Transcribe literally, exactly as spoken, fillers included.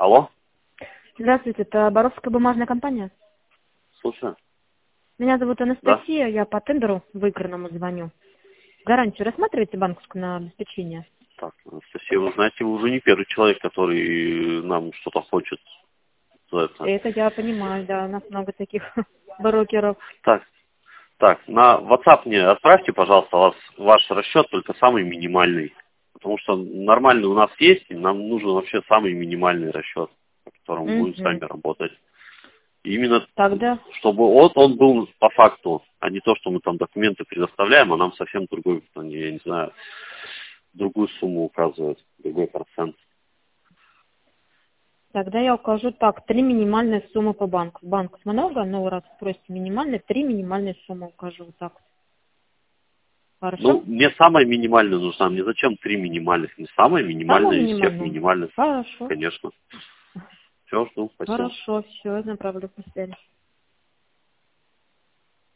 Алло? Здравствуйте, это Боровская бумажная компания. Слушаю. Меня зовут Анастасия, да. Я по тендеру выигранному звоню. Гарантию рассматриваете банковскую на обеспечение? Так, Анастасия, вы знаете, вы уже не первый человек, который нам что-то хочет за это. Это я понимаю, да, у нас много таких брокеров. Так, так, на WhatsApp мне отправьте, пожалуйста, вас, ваш расчет, только самый минимальный. Потому что нормальный у нас есть, и нам нужен вообще самый минимальный расчет, по которому Угу. будем сами работать. И именно, Тогда, чтобы вот он был по факту, а не то, что мы там документы предоставляем, а нам совсем другой, я не знаю, другую сумму указывают, другой процент. тогда я укажу так, три минимальные суммы по банку. Банк много, но раз просите минимальные, три минимальные суммы укажу вот так. Хорошо? Ну, мне самая минимальная нужна, мне зачем три минимальных? Не самая минимальная из всех минимальных. Хорошо. Конечно. Все, жду, спасибо. Хорошо, все, я направлю по связи.